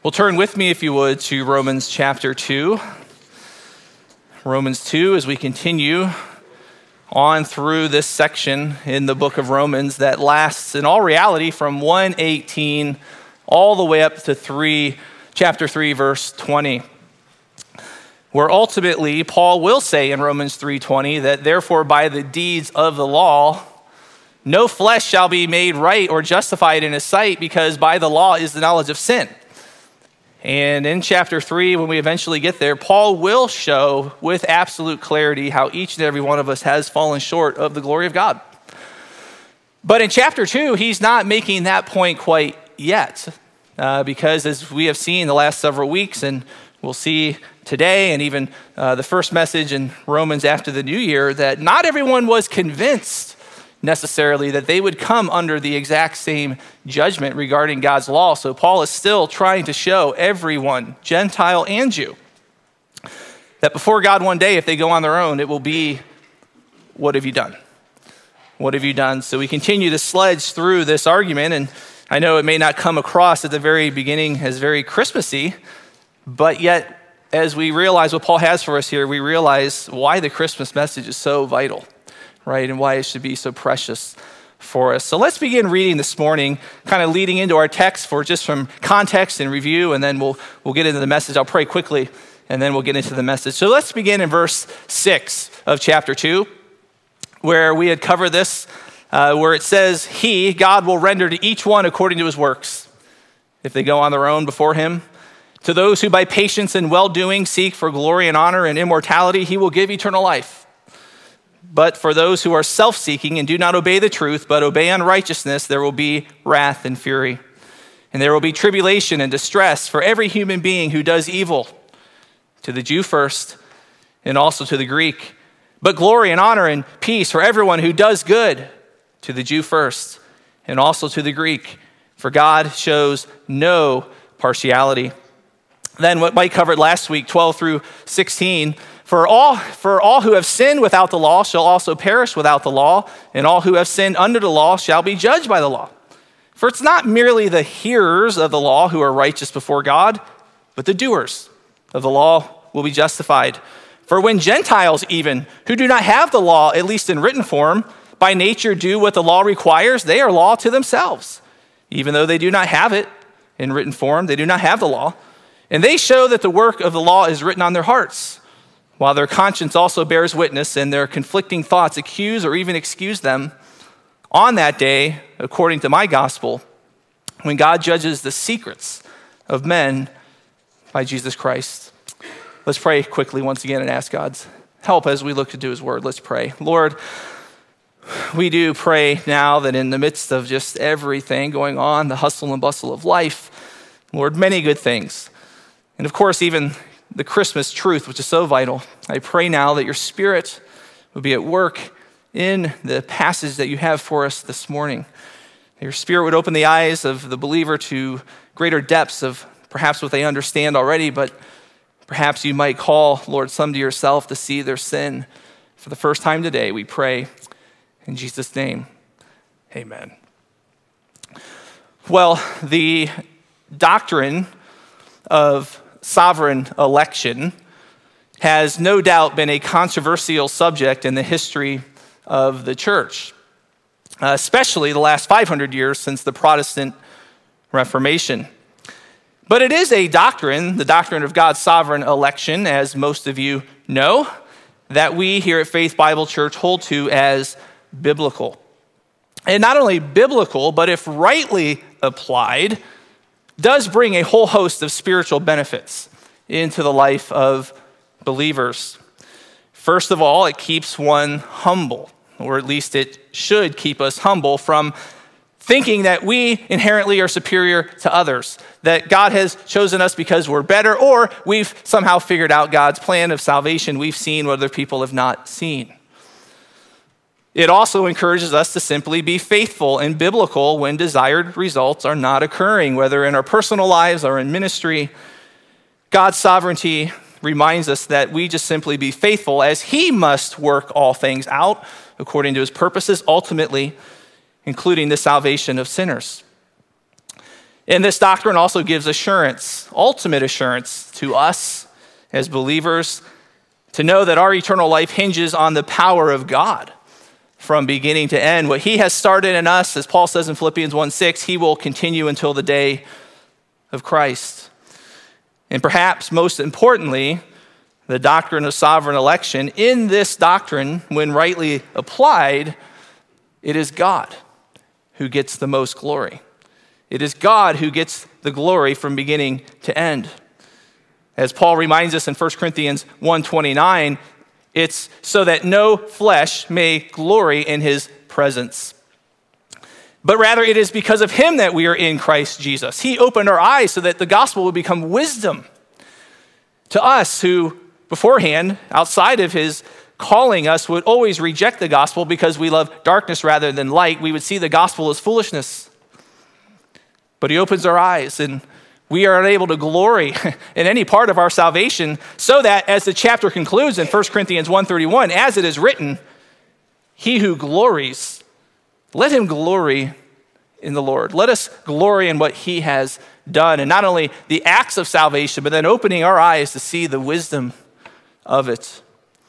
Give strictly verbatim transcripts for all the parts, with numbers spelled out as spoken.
Well, turn with me, if you would, to Romans chapter two. Romans two, as we continue on through this section in the book of Romans that lasts, in all reality, from one eighteen all the way up to three, chapter three, verse twenty. Where ultimately, Paul will say in Romans three twenty that therefore by the deeds of the law, no flesh shall be made right or justified in his sight, because by the law is the knowledge of sin. And in chapter three, when we eventually get there, Paul will show with absolute clarity how each and every one of us has fallen short of the glory of God. But in chapter two, he's not making that point quite yet, uh, because as we have seen the last several weeks, and we'll see today, and even uh, the first message in Romans after the new year, that not everyone was convinced necessarily that they would come under the exact same judgment regarding God's law. So Paul is still trying to show everyone, Gentile and Jew, that before God one day, if they go on their own, it will be, what have you done? What have you done? So we continue to sledge through this argument, and I know it may not come across at the very beginning as very Christmassy, but yet as we realize what Paul has for us here, we realize why the Christmas message is so vital, right? And why it should be so precious for us. So let's begin reading this morning, kind of leading into our text for just from context and review, and then we'll we'll get into the message. I'll pray quickly, and then we'll get into the message. So let's begin in verse six of chapter two, where we had covered this, uh, where it says, He, God, will render to each one according to his works, if they go on their own before him. To those who by patience and well-doing seek for glory and honor and immortality, he will give eternal life. But for those who are self-seeking and do not obey the truth, but obey unrighteousness, there will be wrath and fury. And there will be tribulation and distress for every human being who does evil, to the Jew first, and also to the Greek. But glory and honor and peace for everyone who does good, to the Jew first, and also to the Greek. For God shows no partiality. Then what Mike covered last week, twelve through sixteen, For all, for all who have sinned without the law shall also perish without the law, and all who have sinned under the law shall be judged by the law. For it's not merely the hearers of the law who are righteous before God, but the doers of the law will be justified. For when Gentiles even, who do not have the law, at least in written form, by nature do what the law requires, they are law to themselves. Even though they do not have it in written form, they do not have the law. And they show that the work of the law is written on their hearts, while their conscience also bears witness, and their conflicting thoughts accuse or even excuse them. On that day, according to my gospel, when God judges the secrets of men by Jesus Christ. Let's pray quickly once again and ask God's help as we look to do his word. Let's pray. Lord, we do pray now that in the midst of just everything going on, the hustle and bustle of life, Lord, many good things. And of course, even the Christmas truth, which is so vital. I pray now that your Spirit will be at work in the passage that you have for us this morning. That your Spirit would open the eyes of the believer to greater depths of perhaps what they understand already, but perhaps you might call, Lord, some to yourself to see their sin for the first time today. We pray in Jesus' name, amen. Well, the doctrine of sovereign election has no doubt been a controversial subject in the history of the church, uh, especially the last five hundred years since the Protestant Reformation. But it is a doctrine, the doctrine of God's sovereign election, as most of you know, that we here at Faith Bible Church hold to as biblical. And not only biblical, but if rightly applied, does bring a whole host of spiritual benefits into the life of believers. First of all, it keeps one humble, or at least it should keep us humble from thinking that we inherently are superior to others, that God has chosen us because we're better, or we've somehow figured out God's plan of salvation we've seen what other people have not seen. It also encourages us to simply be faithful and biblical when desired results are not occurring, whether in our personal lives or in ministry. God's sovereignty reminds us that we just simply be faithful as he must work all things out according to his purposes, ultimately including the salvation of sinners. And this doctrine also gives assurance, ultimate assurance to us as believers, to know that our eternal life hinges on the power of God from beginning to end. What he has started in us, as Paul says in Philippians one six, he will continue until the day of Christ. And perhaps most importantly, the doctrine of sovereign election. In this doctrine, when rightly applied, it is God who gets the most glory. It is God who gets the glory from beginning to end. As Paul reminds us in First Corinthians one twenty-nine, it's so that no flesh may glory in his presence. But rather it is because of him that we are in Christ Jesus. He opened our eyes so that the gospel would become wisdom to us who beforehand, outside of his calling us, would always reject the gospel because we love darkness rather than light. We would see the gospel as foolishness. But he opens our eyes, and we are able to glory in any part of our salvation, so that, as the chapter concludes in First Corinthians one thirty-one, as it is written, he who glories, let him glory in the Lord. Let us glory in what he has done, and not only the acts of salvation, but then opening our eyes to see the wisdom of it.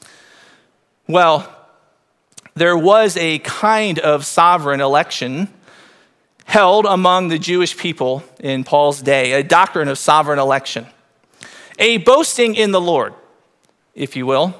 Well, there was a kind of sovereign election held among the Jewish people in Paul's day, a doctrine of sovereign election, a boasting in the Lord, if you will.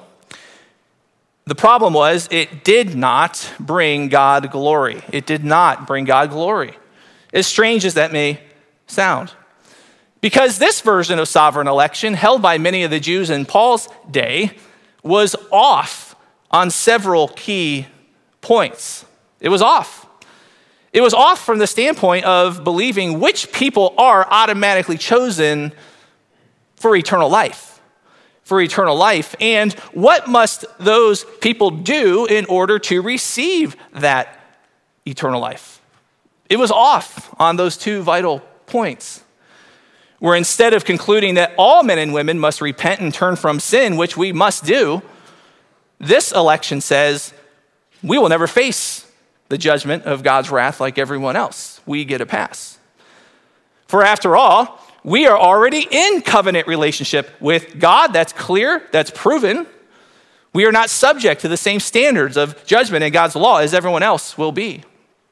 The problem was it did not bring God glory. It did not bring God glory, as strange as that may sound. Because this version of sovereign election, held by many of the Jews in Paul's day, was off on several key points. It was off. It was off from the standpoint of believing which people are automatically chosen for eternal life, for eternal life, and what must those people do in order to receive that eternal life. It was off on those two vital points, where instead of concluding that all men and women must repent and turn from sin, which we must do, this election says we will never face the judgment of God's wrath like everyone else. We get a pass. For after all, we are already in covenant relationship with God. That's clear, that's proven. We are not subject to the same standards of judgment in God's law as everyone else will be.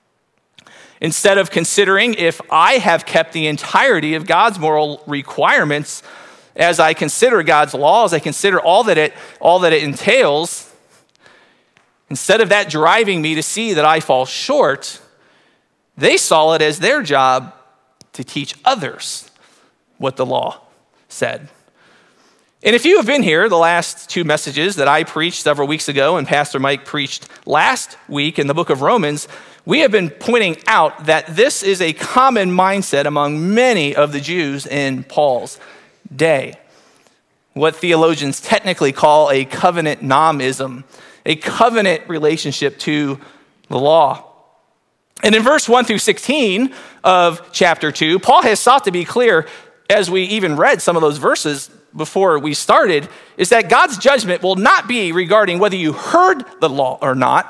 Instead of considering if I have kept the entirety of God's moral requirements, as I consider God's law, as I consider all that it, all that it entails, instead of that driving me to see that I fall short, they saw it as their job to teach others what the law said. And if you have been here the last two messages that I preached several weeks ago and Pastor Mike preached last week in the book of Romans, we have been pointing out that this is a common mindset among many of the Jews in Paul's day. What theologians technically call a covenant nomism, a covenant relationship to the law. And in verse one through sixteen of chapter two, Paul has sought to be clear, as we even read some of those verses before we started, is that God's judgment will not be regarding whether you heard the law or not,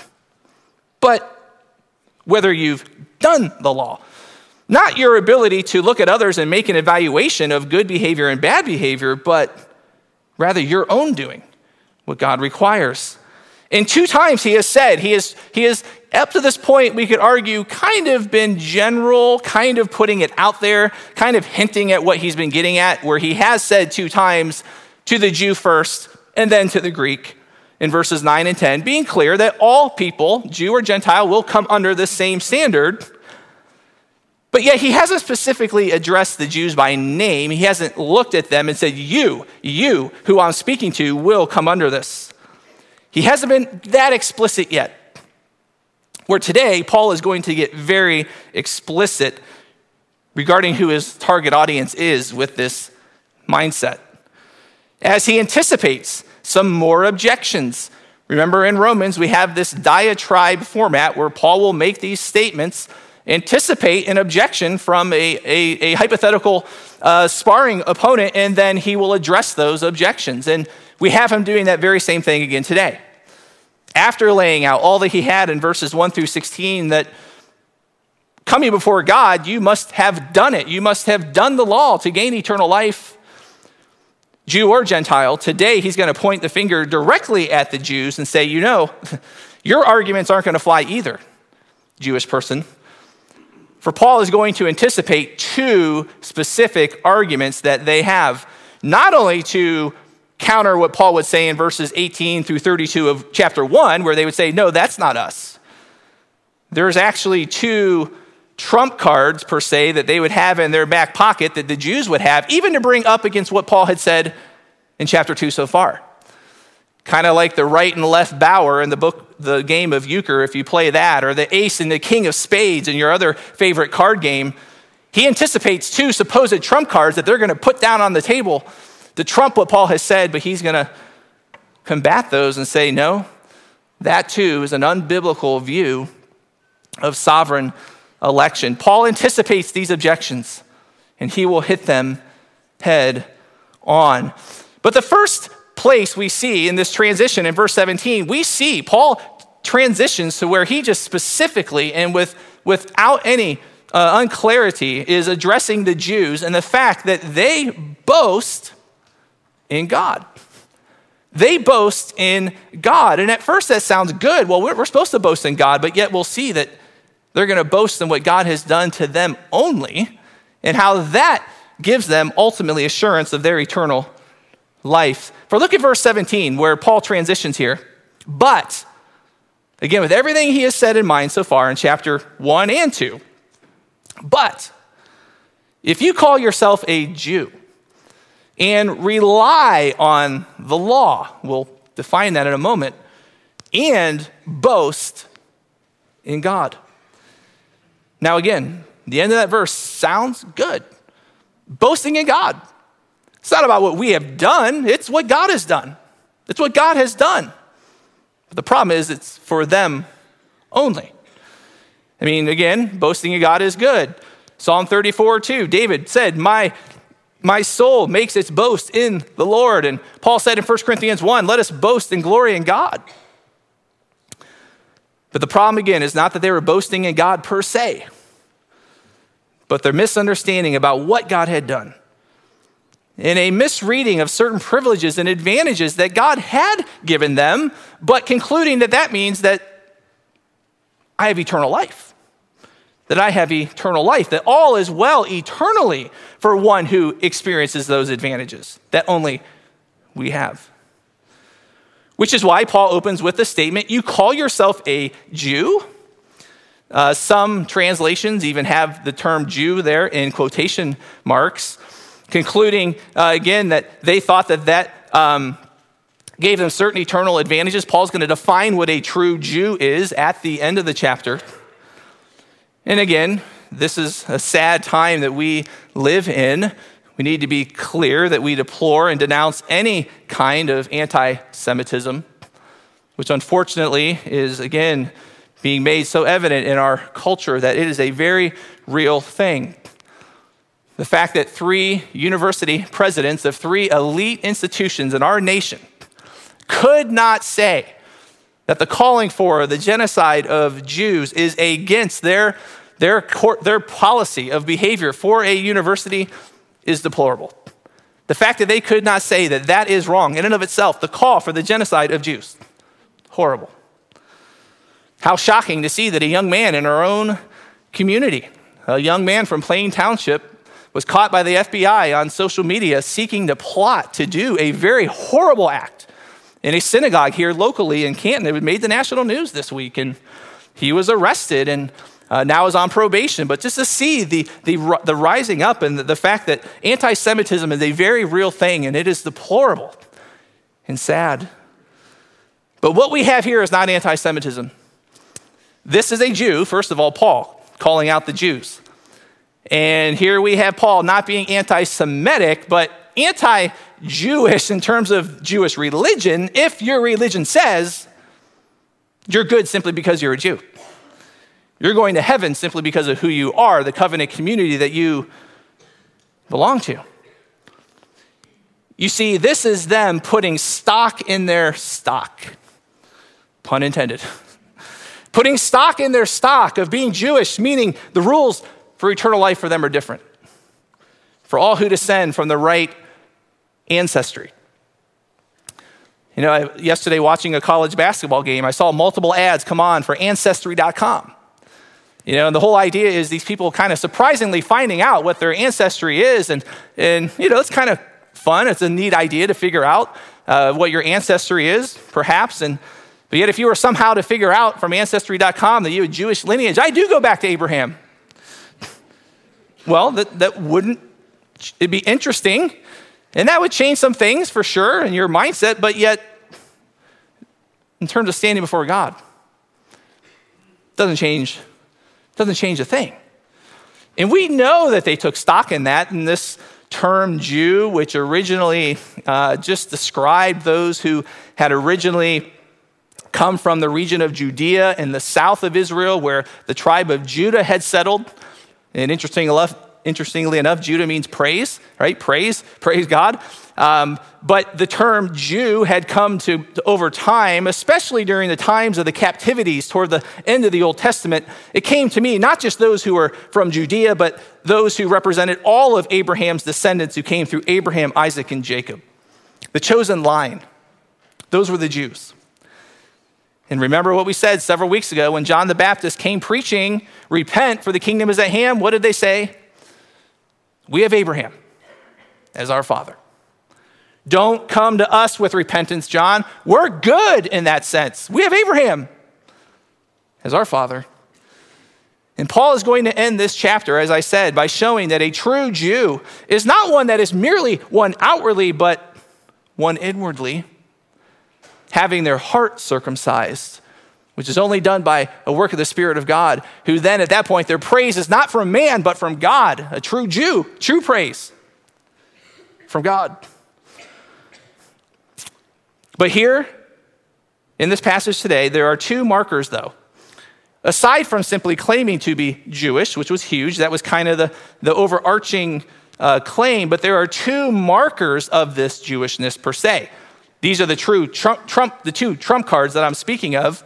but whether you've done the law. Not your ability to look at others and make an evaluation of good behavior and bad behavior, but rather your own doing what God requires. And two times he has said, he is, he is up to this point, we could argue, kind of been general, kind of putting it out there, kind of hinting at what he's been getting at, where he has said two times to the Jew first and then to the Greek in verses nine and ten, being clear that all people, Jew or Gentile, will come under the same standard. But yet he hasn't specifically addressed the Jews by name. He hasn't looked at them and said, you, you who I'm speaking to will come under this. He hasn't been that explicit yet. Where today, Paul is going to get very explicit regarding who his target audience is with this mindset, as he anticipates some more objections. Remember, in Romans, we have this diatribe format where Paul will make these statements, anticipate an objection from a, a, a hypothetical uh, sparring opponent, and then he will address those objections. And we have him doing that very same thing again today. After laying out all that he had in verses one through sixteen that coming before God, you must have done it. You must have done the law to gain eternal life, Jew or Gentile. Today, he's going to point the finger directly at the Jews and say, you know, your arguments aren't going to fly either, Jewish person. For Paul is going to anticipate two specific arguments that they have, not only to counter what Paul would say in verses eighteen through thirty-two of chapter one, where they would say, no, that's not us. There's actually two trump cards, per se, that they would have in their back pocket that the Jews would have, even to bring up against what Paul had said in chapter two so far. Kind of like the right and left bower in the book, the game of euchre, if you play that, or the ace and the king of spades in your other favorite card game. He anticipates two supposed trump cards that they're going to put down on the table to trump what Paul has said, but he's going to combat those and say, no, that too is an unbiblical view of sovereign election. Paul anticipates these objections, and he will hit them head on. But the first place we see in this transition in verse seventeen, we see Paul transitions to where he just specifically and with without any uh, unclarity is addressing the Jews and the fact that they boast in God. They boast in God. And at first that sounds good. Well, we're, we're supposed to boast in God, but yet we'll see that they're going to boast in what God has done to them only, and how that gives them ultimately assurance of their eternal life. For look at verse seventeen, where Paul transitions here. But, again, with everything he has said in mind so far in chapter one and two, but if you call yourself a Jew and rely on the law, we'll define that in a moment, and boast in God. Now again, the end of that verse sounds good. Boasting in God. It's not about what we have done, it's what God has done. It's what God has done. But the problem is it's for them only. I mean, again, boasting in God is good. Psalm thirty-four two, David said, my, my soul makes its boast in the Lord. And Paul said in First Corinthians one, let us boast and glory in God. But the problem, again, is not that they were boasting in God per se, but their misunderstanding about what God had done, and a misreading of certain privileges and advantages that God had given them, but concluding that that means that I have eternal life, that I have eternal life, that all is well eternally for one who experiences those advantages that only we have. Which is why Paul opens with the statement, you call yourself a Jew? Uh, some translations even have the term Jew there in quotation marks, concluding, uh, again, that they thought that that um, gave them certain eternal advantages. Paul's going to define what a true Jew is at the end of the chapter. And again, this is a sad time that we live in. We need to be clear that we deplore and denounce any kind of anti-Semitism, which unfortunately is, again, being made so evident in our culture that it is a very real thing. The fact that three university presidents of three elite institutions in our nation could not say that the calling for the genocide of Jews is against their, their, court, their policy of behavior for a university is deplorable. The fact that they could not say that that is wrong in and of itself, the call for the genocide of Jews, horrible. How shocking to see that a young man in our own community, a young man from Plain Township, was caught by the F B I on social media seeking to plot to do a very horrible act in a synagogue here locally in Canton. It made the national news this week, and he was arrested and uh, now is on probation. But just to see the, the, the rising up and the, the fact that anti-Semitism is a very real thing, and it is deplorable and sad. But what we have here is not anti-Semitism. This is a Jew, first of all, Paul, calling out the Jews. And here we have Paul not being anti-Semitic, but anti-Jewish in terms of Jewish religion, if your religion says you're good simply because you're a Jew. You're going to heaven simply because of who you are, the covenant community that you belong to. You see, this is them putting stock in their stock, pun intended. putting stock in their stock of being Jewish, meaning the rules for eternal life for them are different. For all who descend from the right ancestry. You know, I, yesterday watching a college basketball game, I saw multiple ads come on for ancestry dot com. You know, and the whole idea is these people kind of surprisingly finding out what their ancestry is. And, and you know, it's kind of fun. It's a neat idea to figure out uh, what your ancestry is, perhaps. And But yet if you were somehow to figure out from ancestry dot com that you had Jewish lineage, I do go back to Abraham. Well, that, that wouldn't, it'd be interesting. And that would change some things for sure in your mindset. But yet, in terms of standing before God, doesn't change Doesn't change a thing. And we know that they took stock in that, in this term Jew, which originally uh, just described those who had originally come from the region of Judea in the south of Israel, where the tribe of Judah had settled. And interesting enough, interestingly enough, Judah means praise, right? Praise, praise God. Um, but the term Jew had come to, to, over time, especially during the times of the captivities toward the end of the Old Testament, it came to mean not just those who were from Judea, but those who represented all of Abraham's descendants who came through Abraham, Isaac, and Jacob. The chosen line. Those were the Jews. And remember what we said several weeks ago when John the Baptist came preaching, repent for the kingdom is at hand. What did they say? We have Abraham as our father. Don't come to us with repentance, John. We're good in that sense. We have Abraham as our father. And Paul is going to end this chapter, as I said, by showing that a true Jew is not one that is merely one outwardly, but one inwardly, having their heart circumcised, which is only done by a work of the Spirit of God, who then at that point, their praise is not from man, but from God, a true Jew, true praise from God. But here, in this passage today, there are two markers, though. Aside from simply claiming to be Jewish, which was huge, that was kind of the, the overarching uh, claim, but there are two markers of this Jewishness per se. These are the true trump, trump, the two trump cards that I'm speaking of,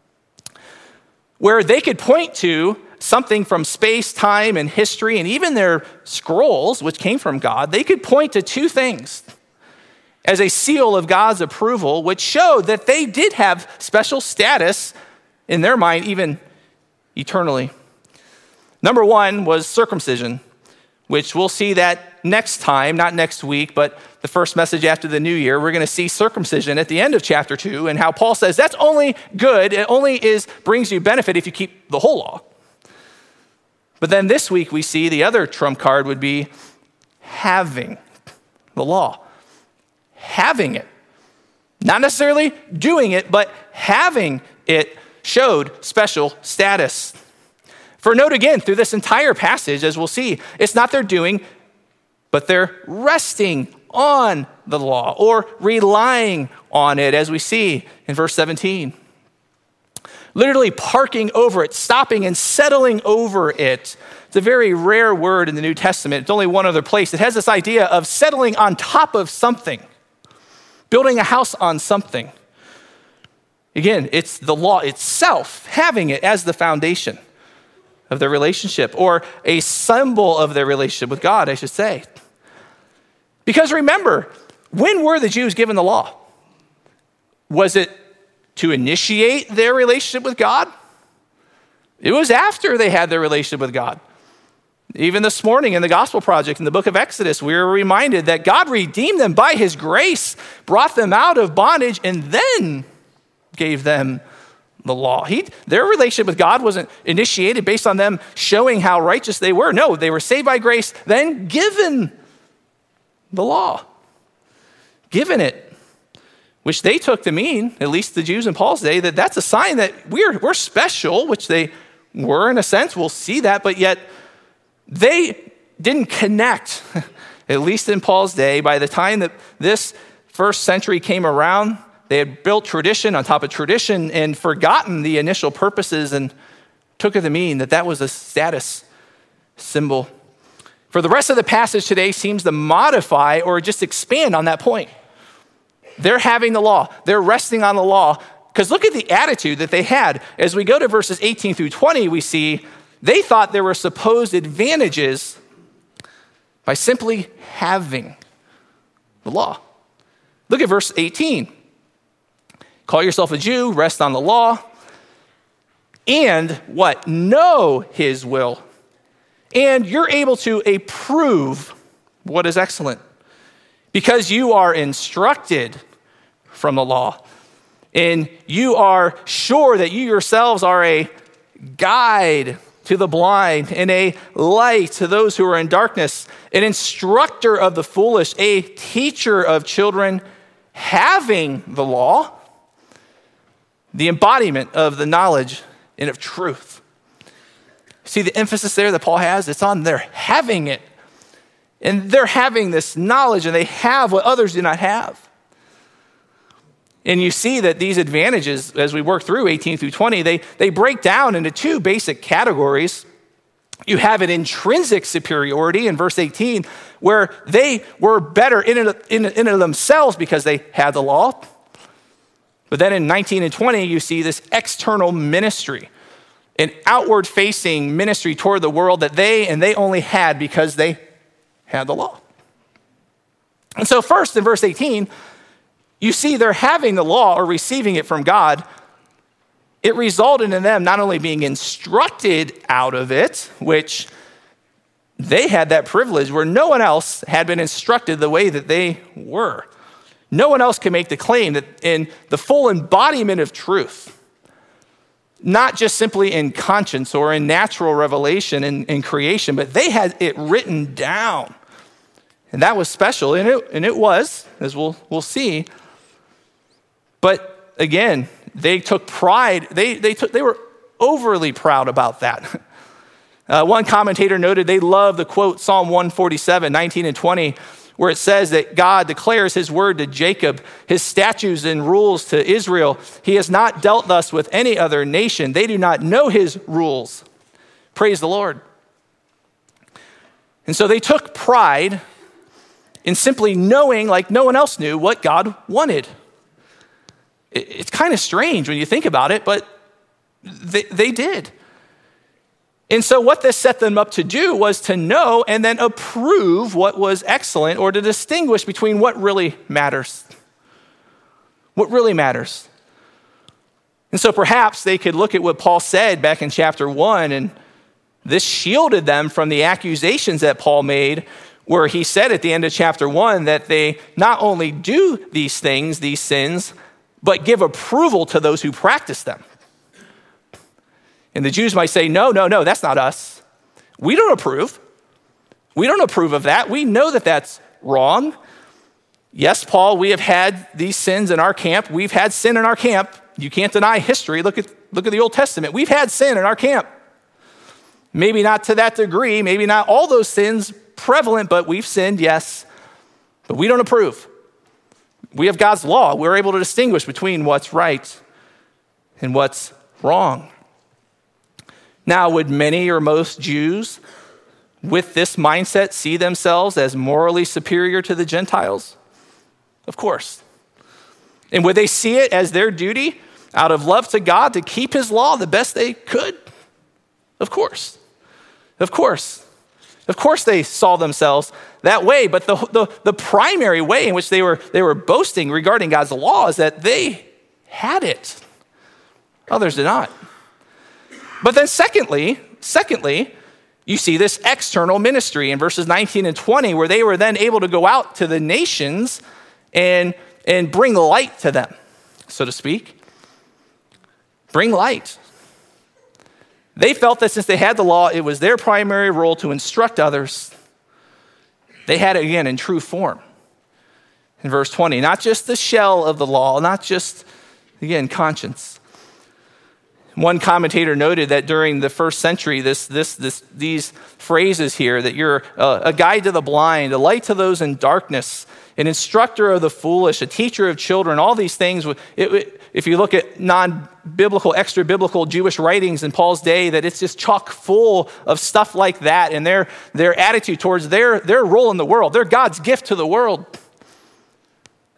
where they could point to something from space, time, and history, and even their scrolls, which came from God. They could point to two things as a seal of God's approval, which showed that they did have special status in their mind, even eternally. Number one was circumcision, which we'll see that next time, not next week, but the first message after the new year. We're going to see circumcision at the end of chapter two, and how Paul says that's only good. It only is brings you benefit if you keep the whole law. But then this week we see the other trump card would be having the law. Having it. Not necessarily doing it, but having it showed special status. For note again, through this entire passage, as we'll see, it's not their doing, but they're resting on the law or relying on it, as we see in verse seventeen. Literally parking over it, stopping and settling over it. It's a very rare word in the New Testament. It's only one other place. It has this idea of settling on top of something, building a house on something. Again, it's the law itself, having it as the foundation of their relationship, or a symbol of their relationship with God, I should say. Because remember, when were the Jews given the law? Was it to initiate their relationship with God? It was after they had their relationship with God. Even this morning in the Gospel Project, in the book of Exodus, we were reminded that God redeemed them by his grace, brought them out of bondage, and then gave them the law. He, their relationship with God wasn't initiated based on them showing how righteous they were. No, they were saved by grace, then given the law. Given it, which they took to mean, at least the Jews in Paul's day, that that's a sign that we're, we're special, which they were in a sense. We'll see that, but yet they didn't connect, at least in Paul's day. By the time that this first century came around, they had built tradition on top of tradition and forgotten the initial purposes and took it to mean that that was a status symbol. For the rest of the passage today seems to modify or just expand on that point. They're having the law. They're resting on the law. Because look at the attitude that they had. As we go to verses eighteen through twenty, we see they thought there were supposed advantages by simply having the law. Look at verse eighteen. Call yourself a Jew, rest on the law, and what? Know his will. And you're able to approve what is excellent because you are instructed from the law. And you are sure that you yourselves are a guide to the blind and a light to those who are in darkness, an instructor of the foolish, a teacher of children, having the law, the embodiment of the knowledge and of truth. See the emphasis there that Paul has? It's on their having it. And they're having this knowledge, and they have what others do not have. And you see that these advantages, as we work through eighteen through twenty, they, they break down into two basic categories. You have an intrinsic superiority in verse eighteen, where they were better in and in, in, in themselves because they had the law. But then in nineteen and twenty, you see this external ministry, an outward-facing ministry toward the world that they and they only had because they had the law. And so first, in verse eighteen, you see they're having the law or receiving it from God. It resulted in them not only being instructed out of it, which they had that privilege where no one else had been instructed the way that they were. No one else can make the claim that in the full embodiment of truth, not just simply in conscience or in natural revelation and in, in creation, but they had it written down. And that was special, and it, and it was, as we'll, we'll see. But again, they took pride. They, they, took, they were overly proud about that. Uh, one commentator noted they loved the quote, Psalm one forty-seven, nineteen and twenty, where it says that God declares his word to Jacob, his statutes and rules to Israel. He has not dealt thus with any other nation. They do not know his rules. Praise the Lord. And so they took pride in simply knowing, like no one else knew, what God wanted. It's kind of strange when you think about it, but they, they did. And so what this set them up to do was to know and then approve what was excellent, or to distinguish between what really matters. What really matters. And so perhaps they could look at what Paul said back in chapter one, and this shielded them from the accusations that Paul made, where he said at the end of chapter one that they not only do these things, these sins, but give approval to those who practice them. And the Jews might say, no, no, no, that's not us. We don't approve. We don't approve of that. We know that that's wrong. Yes, Paul, we have had these sins in our camp. We've had sin in our camp. You can't deny history. Look at, look at the Old Testament. We've had sin in our camp. Maybe not to that degree, maybe not all those sins prevalent, but we've sinned, yes. But we don't approve. We have God's law. We're able to distinguish between what's right and what's wrong. Now, would many or most Jews with this mindset see themselves as morally superior to the Gentiles? Of course. And would they see it as their duty out of love to God to keep his law the best they could? Of course. Of course. Of course they saw themselves that way, but the, the, the primary way in which they were, they were boasting regarding God's law is that they had it. Others did not. But then secondly, secondly, you see this external ministry in verses nineteen and twenty, where they were then able to go out to the nations and, and bring light to them, so to speak. Bring light. They felt that since they had the law, it was their primary role to instruct others. They had it again in true form. In verse twenty, not just the shell of the law, not just, again, conscience. One commentator noted that during the first century, this, this, this, these phrases here, that you're a, a guide to the blind, a light to those in darkness, an instructor of the foolish, a teacher of children, all these things. It, it, if you look at non-biblical, extra-biblical Jewish writings in Paul's day, that it's just chock full of stuff like that, and their, their attitude towards their, their role in the world. They're God's gift to the world.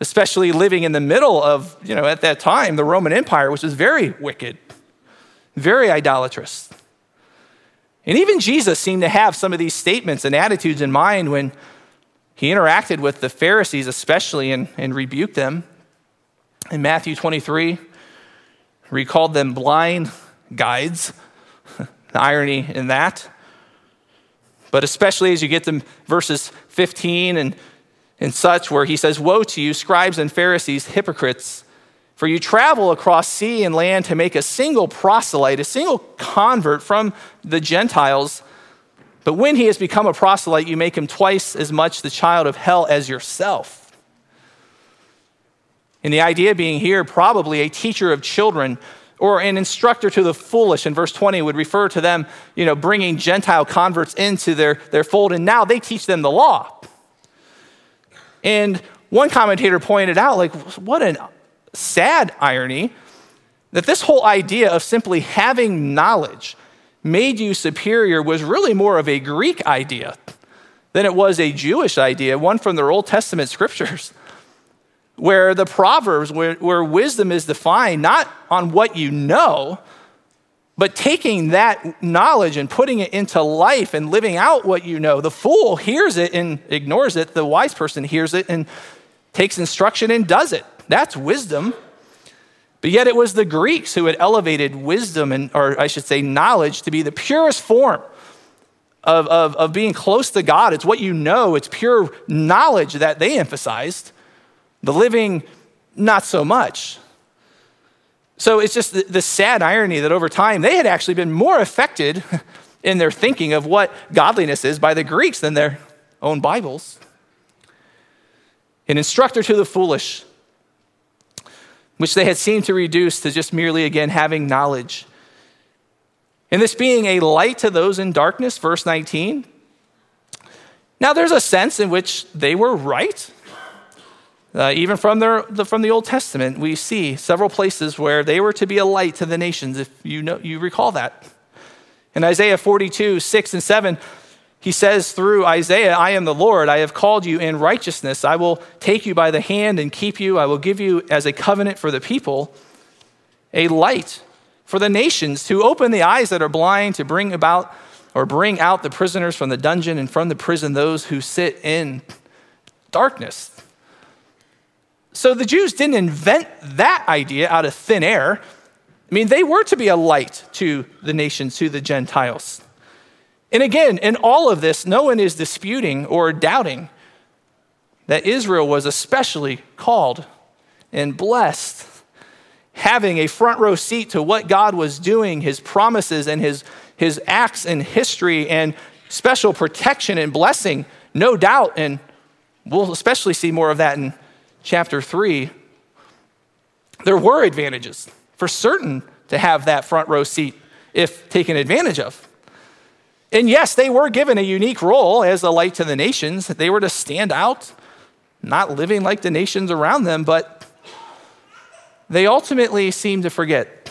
especially living in the middle of, you know, at that time, the Roman Empire, which was very wicked, very idolatrous. And even Jesus seemed to have some of these statements and attitudes in mind when he interacted with the Pharisees especially and, and rebuked them. In Matthew twenty-three, he called them blind guides, the irony in that. But especially as you get to verses fifteen and, and such, where he says, "Woe to you, scribes and Pharisees, hypocrites, for you travel across sea and land to make a single proselyte, a single convert from the Gentiles. But when he has become a proselyte, you make him twice as much the child of hell as yourself." And the idea being here, probably a teacher of children or an instructor to the foolish in verse twenty would refer to them, you know, bringing Gentile converts into their, their fold, and now they teach them the law. And one commentator pointed out, like, what an sad irony that this whole idea of simply having knowledge made you superior was really more of a Greek idea than it was a Jewish idea, one from their Old Testament scriptures, where the Proverbs, where, where wisdom is defined not on what you know, but taking that knowledge and putting it into life and living out what you know. The fool hears it and ignores it. The wise person hears it and takes instruction and does it. That's wisdom. But yet it was the Greeks who had elevated wisdom, and, or I should say knowledge, to be the purest form of, of, of being close to God. It's what you know. It's pure knowledge that they emphasized. The living, not so much. So it's just the, the sad irony that over time, they had actually been more affected in their thinking of what godliness is by the Greeks than their own Bibles. An instructor to the foolish, which they had seemed to reduce to just merely, again, having knowledge. And this being a light to those in darkness, verse nineteen. Now there's a sense in which they were right. Uh, even from, their, the, from the Old Testament, we see several places where they were to be a light to the nations, if you know, you recall that. In Isaiah forty-two, six and seven, he says through Isaiah, "I am the Lord, I have called you in righteousness. I will take you by the hand and keep you. I will give you as a covenant for the people, a light for the nations, to open the eyes that are blind, to bring about or bring out the prisoners from the dungeon, and from the prison those who sit in darkness." So the Jews didn't invent that idea out of thin air. I mean, they were to be a light to the nations, to the Gentiles. And again, in all of this, no one is disputing or doubting that Israel was especially called and blessed, having a front row seat to what God was doing, his promises and his, his acts in history, and special protection and blessing, no doubt. And we'll especially see more of that in chapter three. There were advantages for certain to have that front row seat if taken advantage of. And yes, they were given a unique role as a light to the nations. They were to stand out, not living like the nations around them, but they ultimately seemed to forget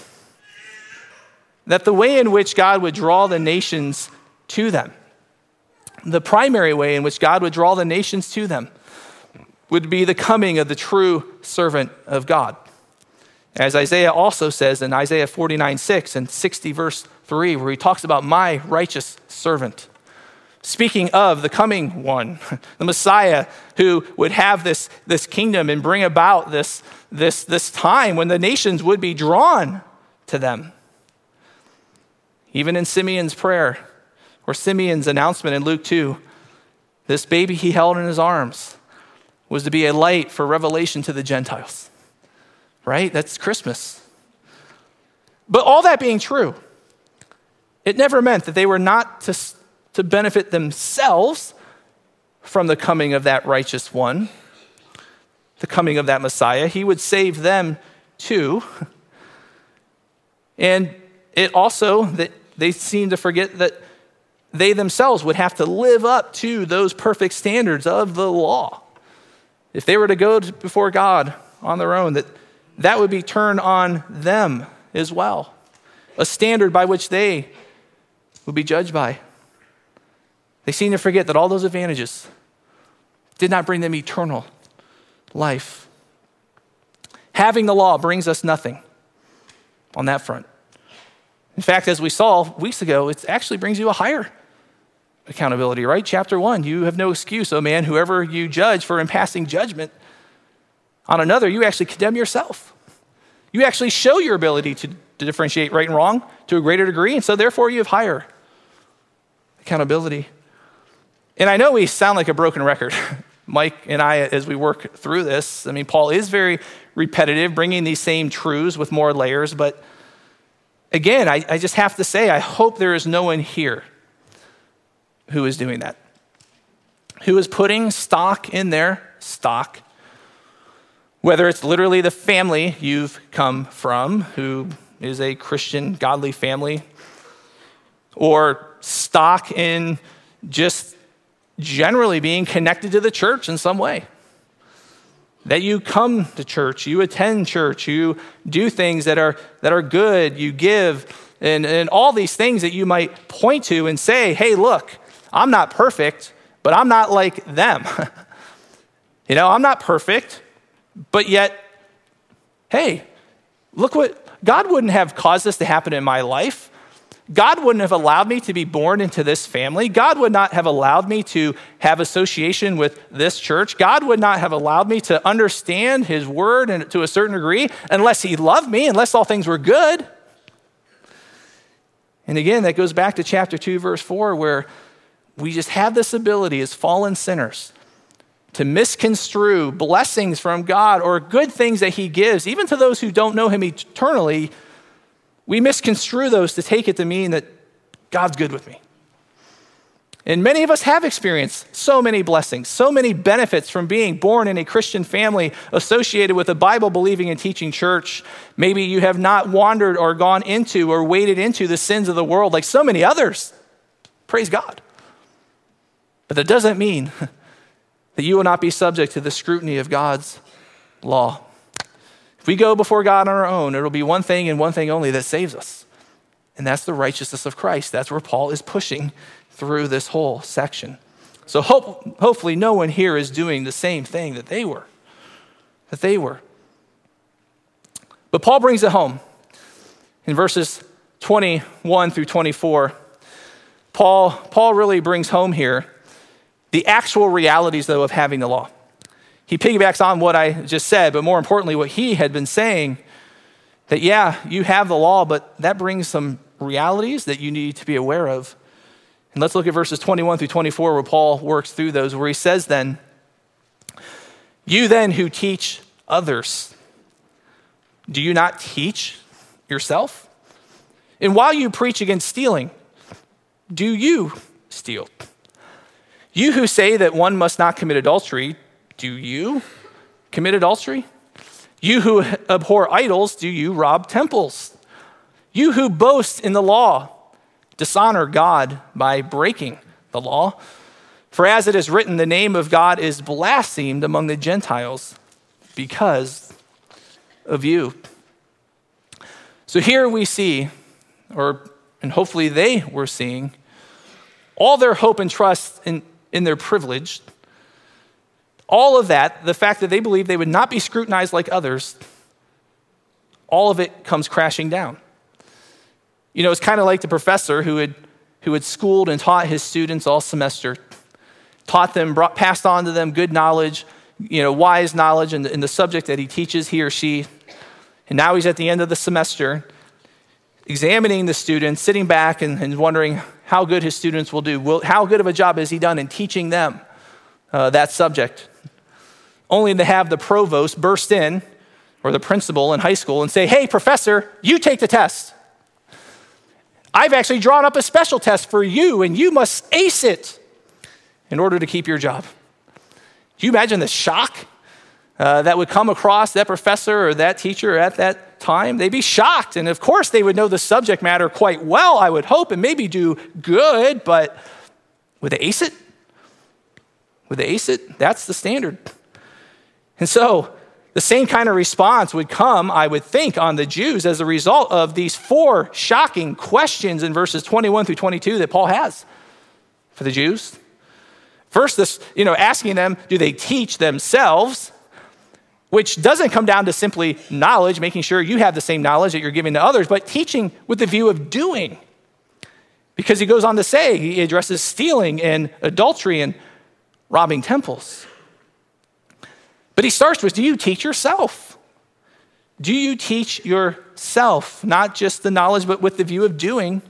that the way in which God would draw the nations to them, the primary way in which God would draw the nations to them, would be the coming of the true servant of God. As Isaiah also says in Isaiah forty-nine, six and sixty verse three, where he talks about my righteous servant. Speaking of the coming one, the Messiah who would have this, this kingdom and bring about this, this, this time when the nations would be drawn to them. Even in Simeon's prayer, or Simeon's announcement in Luke two, this baby he held in his arms was to be a light for revelation to the Gentiles, right? That's Christmas. But all that being true, it never meant that they were not to, to benefit themselves from the coming of that righteous one, the coming of that Messiah. He would save them too. And it also, that they seem to forget that they themselves would have to live up to those perfect standards of the law. If they were to go before God on their own, that that would be turned on them as well. A standard by which they would be judged by. They seem to forget that all those advantages did not bring them eternal life Having the law brings us nothing on that front. In fact, as we saw weeks ago, it actually brings you a higher accountability, right? Chapter one, you have no excuse, O man, whoever you judge, for in passing judgment on another, you actually condemn yourself. You actually show your ability to, to differentiate right and wrong to a greater degree, and so therefore you have higher accountability. And I know we sound like a broken record, Mike and I, as we work through this. I mean, Paul is very repetitive, bringing these same truths with more layers, but again, I, I just have to say, I hope there is no one here who is doing that, who is putting stock in their stock, whether it's literally the family you've come from, who is a Christian, godly family, or stock in just generally being connected to the church in some way. That you come to church, you attend church, you do things that are that are good, you give, and, and all these things that you might point to and say, hey, look, I'm not perfect, but I'm not like them. You know, I'm not perfect, but yet, hey, look what, God wouldn't have caused this to happen in my life. God wouldn't have allowed me to be born into this family. God would not have allowed me to have association with this church. God would not have allowed me to understand his word and to a certain degree unless he loved me, unless all things were good. And again, that goes back to chapter two, verse four, where we just have this ability as fallen sinners to misconstrue blessings from God or good things that he gives, even to those who don't know him eternally. We misconstrue those to take it to mean that God's good with me. And many of us have experienced so many blessings, so many benefits from being born in a Christian family associated with a Bible-believing and teaching church. Maybe you have not wandered or gone into or waded into the sins of the world like so many others. Praise God. But that doesn't mean that you will not be subject to the scrutiny of God's law. If we go before God on our own, it'll be one thing and one thing only that saves us. And that's the righteousness of Christ. That's where Paul is pushing through this whole section. So hope, hopefully no one here is doing the same thing that they were. That they were. But Paul brings it home. In verses twenty-one through twenty-four, Paul, Paul really brings home here the actual realities, though, of having the law. He piggybacks on what I just said, but more importantly, what he had been saying, that yeah, you have the law, but that brings some realities that you need to be aware of. And let's look at verses twenty-one through twenty-four, where Paul works through those, where he says then, you then who teach others, do you not teach yourself? And while you preach against stealing, do you steal? You who say that one must not commit adultery, do you commit adultery? You who abhor idols, do you rob temples? You who boast in the law, dishonor God by breaking the law. For as it is written, the name of God is blasphemed among the Gentiles because of you. So here we see, or and hopefully they were seeing, all their hope and trust in, in their privilege. All of that, the fact that they believed they would not be scrutinized like others, all of it comes crashing down. You know, it's kind of like the professor who had who had schooled and taught his students all semester, taught them, brought, passed on to them good knowledge, you know, wise knowledge in the, in the subject that he teaches, he or she. And now he's at the end of the semester, examining the students, sitting back and, and wondering how good his students will do. Will, how good of a job has he done in teaching them uh, that subject? Only to have the provost burst in, or the principal in high school, and say, hey, professor, you take the test. I've actually drawn up a special test for you, and you must ace it in order to keep your job. Do you imagine the shock uh, that would come across that professor or that teacher at that time? They'd be shocked, and of course they would know the subject matter quite well, I would hope, and maybe do good, but would they ace it? Would they ace it? That's the standard. And so the same kind of response would come, I would think, on the Jews as a result of these four shocking questions in verses twenty-one through twenty-two that Paul has for the Jews. First, this, you know, asking them, do they teach themselves? which doesn't come down to simply knowledge, making sure you have the same knowledge that you're giving to others, but teaching with the view of doing. Because he goes on to say, he addresses stealing and adultery and robbing temples. But he starts with, do you teach yourself? Do you teach yourself? Not just the knowledge, but with the view of doing.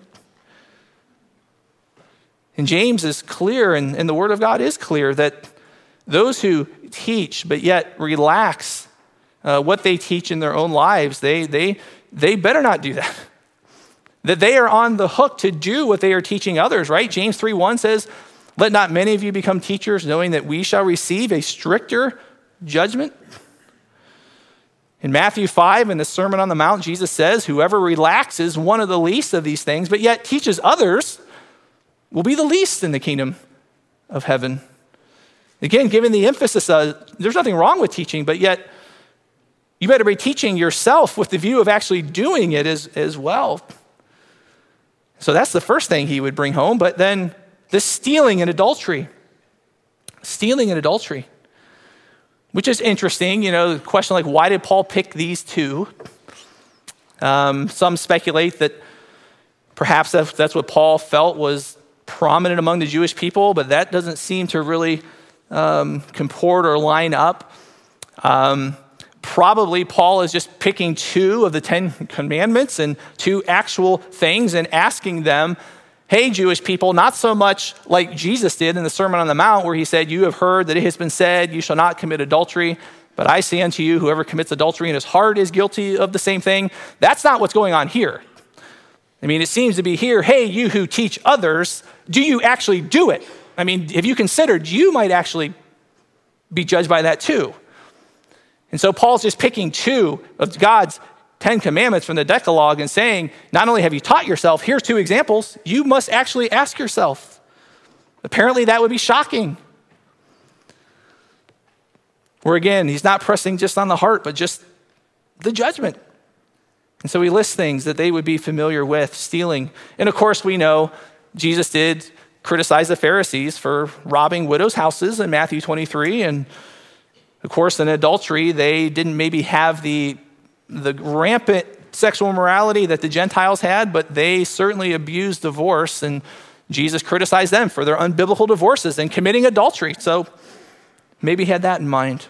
And James is clear, and, and the Word of God is clear, that those who teach but yet relax uh, what they teach in their own lives, they, they, they better not do that. That they are on the hook to do what they are teaching others, right? James three one says, let not many of you become teachers, knowing that we shall receive a stricter judgment. In Matthew five, in the Sermon on the Mount, Jesus says, whoever relaxes one of the least of these things, but yet teaches others, will be the least in the kingdom of heaven. Again, given the emphasis of, there's nothing wrong with teaching, but yet you better be teaching yourself with the view of actually doing it as, as well. So that's the first thing he would bring home. But then this stealing and adultery. Stealing and adultery. Which is interesting. You know, the question like, why did Paul pick these two? Um, some speculate that perhaps that's, that's what Paul felt was prominent among the Jewish people, but that doesn't seem to really um, comport or line up. Um, Probably Paul is just picking two of the Ten Commandments and two actual things and asking them, hey, Jewish people, not so much like Jesus did in the Sermon on the Mount where he said, you have heard that it has been said, you shall not commit adultery, but I say unto you, whoever commits adultery in his heart is guilty of the same thing. That's not what's going on here. I mean, it seems to be here, hey, you who teach others, do you actually do it? I mean, have you considered you might actually be judged by that too? And so Paul's just picking two of God's Ten Commandments from the Decalogue and saying, not only have you taught yourself, here's two examples, you must actually ask yourself. Apparently that would be shocking. Where again, he's not pressing just on the heart, but just the judgment. And so he lists things that they would be familiar with, stealing. And of course we know Jesus did criticize the Pharisees for robbing widows' houses in Matthew twenty-three, and of course, in adultery, they didn't maybe have the, the rampant sexual immorality that the Gentiles had, but they certainly abused divorce, and Jesus criticized them for their unbiblical divorces and committing adultery. So maybe he had that in mind.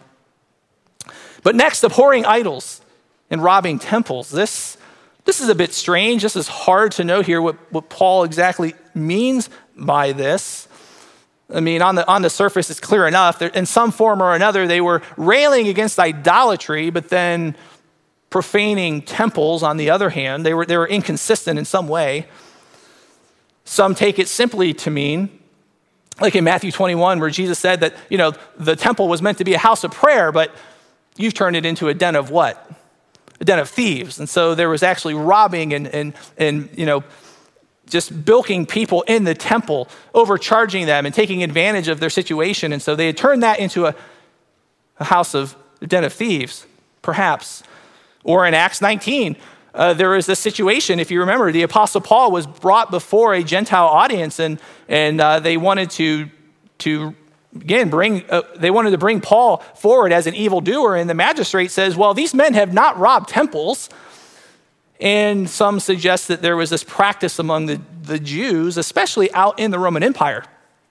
But next, abhorring idols and robbing temples. This, this is a bit strange. This is hard to know here what, what Paul exactly means by this. I mean, on the on the surface, it's clear enough. In some form or another, they were railing against idolatry, but then profaning temples on the other hand. They were, they were inconsistent in some way. Some take it simply to mean, like in Matthew twenty-one, where Jesus said that, you know, the temple was meant to be a house of prayer, but you've turned it into a den of what? A den of thieves. And so there was actually robbing and, and, and you know, just bilking people in the temple, overcharging them and taking advantage of their situation. And so they had turned that into a, a house of, a den of thieves, perhaps. Or in Acts nineteen, uh, there was this situation, if you remember, the Apostle Paul was brought before a Gentile audience, and, and uh, they wanted to, to again, bring, uh, they wanted to bring Paul forward as an evildoer. And the magistrate says, well, these men have not robbed temples. And some suggest that there was this practice among the, the Jews, especially out in the Roman Empire,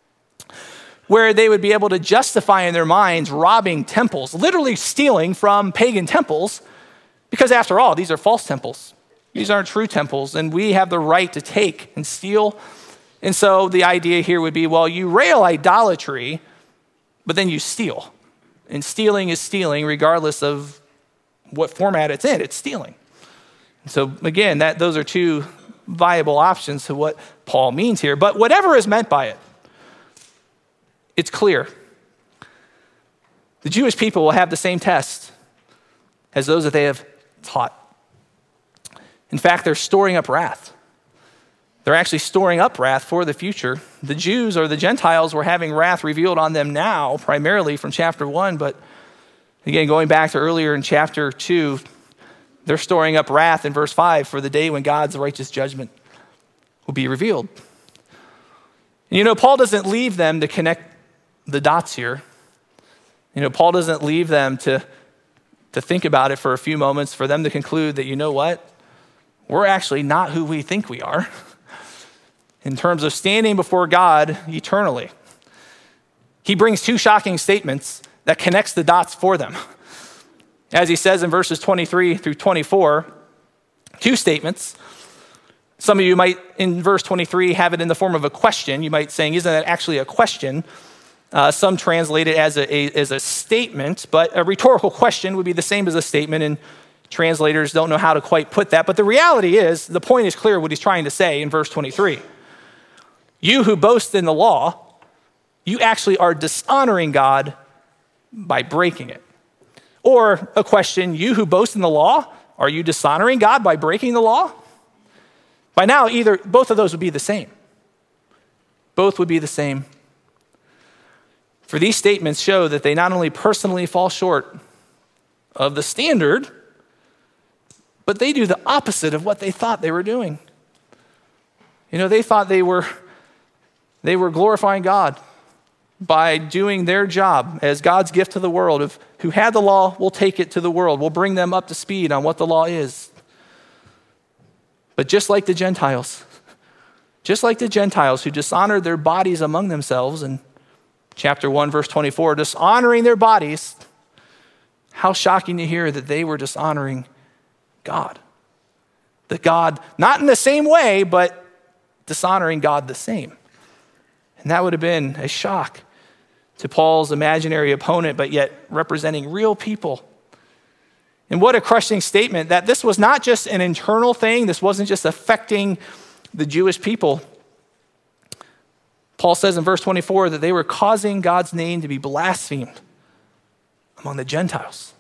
where they would be able to justify in their minds robbing temples, literally stealing from pagan temples, because after all, these are false temples. These aren't true temples, and we have the right to take and steal. And so the idea here would be, well, you rail idolatry, but then you steal. And stealing is stealing regardless of what format it's in, it's stealing. So again, that those are two viable options to what Paul means here. But whatever is meant by it, it's clear. The Jewish people will have the same test as those that they have taught. In fact, they're storing up wrath. They're actually storing up wrath for the future. The Jews or the Gentiles were having wrath revealed on them now, primarily from chapter one. But again, going back to earlier in chapter two, they're storing up wrath in verse five for the day when God's righteous judgment will be revealed. And you know, Paul doesn't leave them to connect the dots here. You know, Paul doesn't leave them to to think about it for a few moments, for them to conclude that, you know what? We're actually not who we think we are in terms of standing before God eternally. He brings two shocking statements that connects the dots for them. As he says in verses twenty-three through twenty-four, two statements. Some of you might, in verse twenty-three, have it in the form of a question. You might saying, isn't that actually a question? Uh, some translate it as a, a, as a statement, but a rhetorical question would be the same as a statement, and translators don't know how to quite put that. But the reality is, the point is clear what he's trying to say in verse twenty-three. You who boast in the law, you actually are dishonoring God by breaking it. Or a question, you who boast in the law, are you dishonoring God by breaking the law? By now, either both of those would be the same. Both would be the same. For these statements show that they not only personally fall short of the standard, but they do the opposite of what they thought they were doing. You know, they thought they were they were glorifying God by doing their job as God's gift to the world. Of who had the law, we'll take it to the world. We'll bring them up to speed on what the law is. But just like the Gentiles, just like the Gentiles who dishonored their bodies among themselves in chapter one, verse twenty-four, dishonoring their bodies, how shocking to hear that they were dishonoring God. That God, not in the same way, but dishonoring God the same. And that would have been a shock to Paul's imaginary opponent, but yet representing real people. And what a crushing statement that this was not just an internal thing. This wasn't just affecting the Jewish people. Paul says in verse twenty-four that they were causing God's name to be blasphemed among the Gentiles.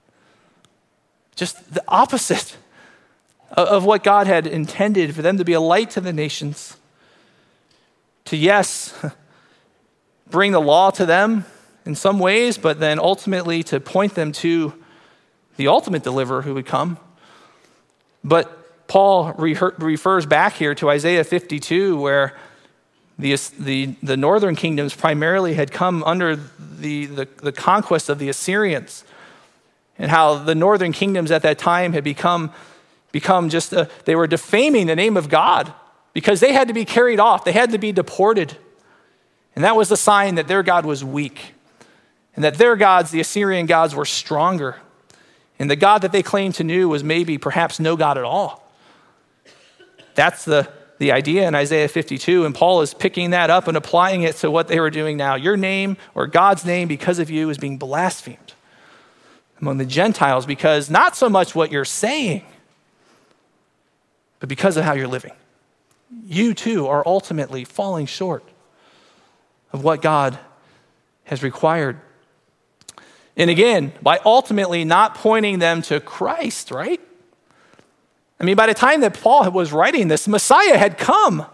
Just the opposite of what God had intended, for them to be a light to the nations. To, yes, bring the law to them in some ways, but then ultimately to point them to the ultimate deliverer who would come. But Paul re- refers back here to Isaiah fifty-two, where the, the, the northern kingdoms primarily had come under the, the, the conquest of the Assyrians, and how the northern kingdoms at that time had become, become just, a, they were defaming the name of God because they had to be carried off. They had to be deported. And that was the sign that their God was weak, and that their gods, the Assyrian gods, were stronger. And the God that they claimed to know was maybe perhaps no God at all. That's the, the idea in Isaiah fifty-two, and Paul is picking that up and applying it to what they were doing now. Your name, or God's name, because of you, is being blasphemed among the Gentiles, because not so much what you're saying, but because of how you're living. You too are ultimately falling short of what God has required. And again, by ultimately not pointing them to Christ, right? I mean, by the time that Paul was writing this, Messiah had come.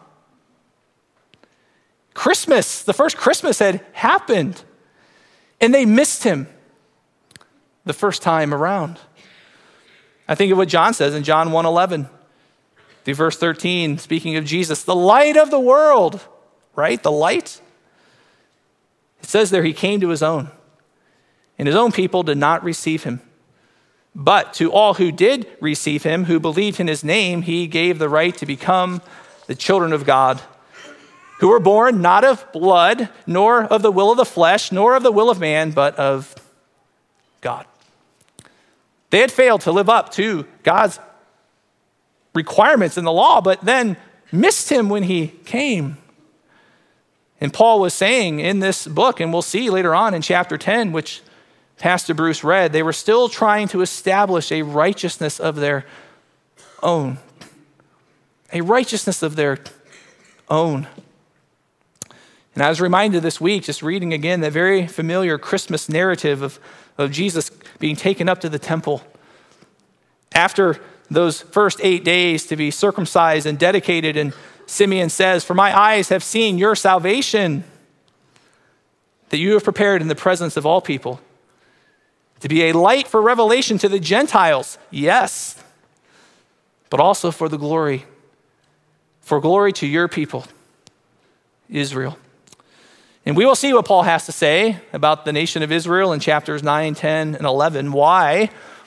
Christmas, the first Christmas had happened, and they missed him the first time around. I think of what John says in John one eleven, through verse thirteen, speaking of Jesus, the light of the world, right? The light. It says there, he came to his own, and his own people did not receive him. But to all who did receive him, who believed in his name, he gave the right to become the children of God, who were born not of blood, nor of the will of the flesh, nor of the will of man, but of God. They had failed to live up to God's requirements in the law, but then missed him when he came. And Paul was saying in this book, and we'll see later on in chapter ten, which Pastor Bruce read, they were still trying to establish a righteousness of their own. A righteousness of their own. And I was reminded this week, just reading again, that very familiar Christmas narrative of, of Jesus being taken up to the temple. After those first eight days to be circumcised and dedicated, and Simeon says, "For my eyes have seen your salvation, that you have prepared in the presence of all people, to be a light for revelation to the Gentiles," yes, "but also for the glory, for glory to your people, Israel." And we will see what Paul has to say about the nation of Israel in chapters nine, ten, and eleven. Why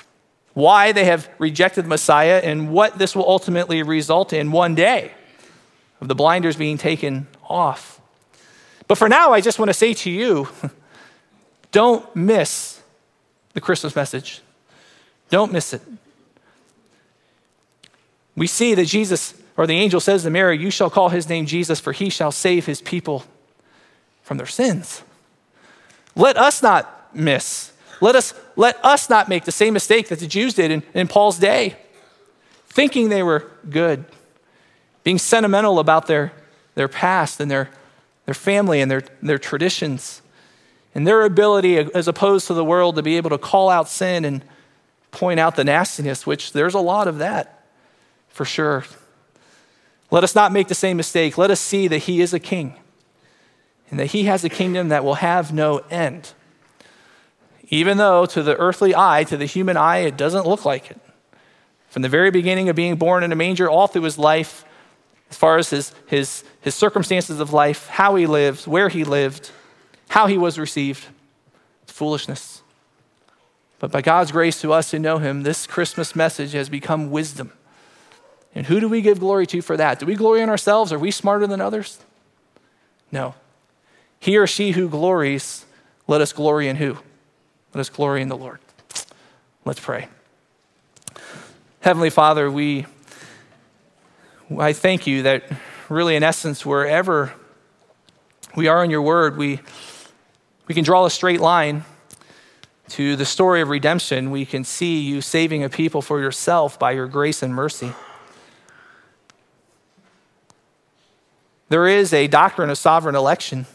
why they have rejected the Messiah, and what this will ultimately result in one day of the blinders being taken off. But for now, I just want to say to you, don't miss the Christmas message. Don't miss it. We see that Jesus, or the angel says to Mary, you shall call his name Jesus, for he shall save his people from their sins. Let us not miss. Let us, let us not make the same mistake that the Jews did in, in Paul's day, thinking they were good, being sentimental about their, their past and their, their family and their, their traditions, and their ability, as opposed to the world, to be able to call out sin and point out the nastiness, which there's a lot of that, for sure. Let us not make the same mistake. Let us see that he is a king, and that he has a kingdom that will have no end. Even though to the earthly eye, to the human eye, it doesn't look like it. From the very beginning of being born in a manger, all through his life, as far as his, his, his circumstances of life, how he lived, where he lived, how he was received, foolishness. But by God's grace to us who know him, this Christmas message has become wisdom. And who do we give glory to for that? Do we glory in ourselves? Are we smarter than others? No. He or she who glories, let us glory in who? Let us glory in the Lord. Let's pray. Heavenly Father, we, I thank you that really in essence, wherever we are in your word, we, we can draw a straight line to the story of redemption. We can see you saving a people for yourself by your grace and mercy. There is a doctrine of sovereign election.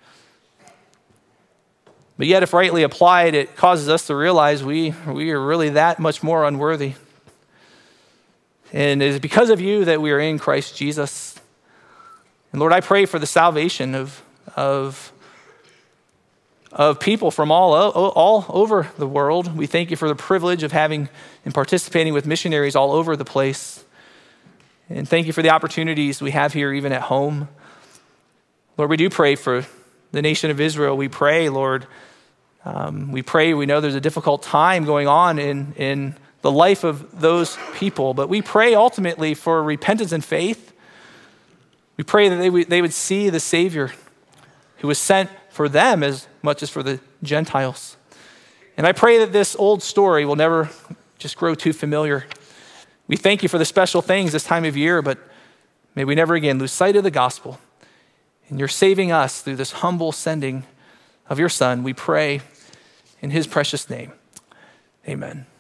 But yet, if rightly applied, it causes us to realize we, we are really that much more unworthy. And it is because of you that we are in Christ Jesus. And Lord, I pray for the salvation of, of, of people from all, all over the world. We thank you for the privilege of having and participating with missionaries all over the place. And thank you for the opportunities we have here, even at home. Lord, we do pray for the nation of Israel. We pray, Lord, um, we pray, we know there's a difficult time going on in, in the life of those people, but we pray ultimately for repentance and faith. We pray that they would, they would see the Savior who was sent for them as much as for the Gentiles. And I pray that this old story will never just grow too familiar. We thank you for the special things this time of year, but may we never again lose sight of the gospel. And you're saving us through this humble sending of your Son. We pray in his precious name. Amen.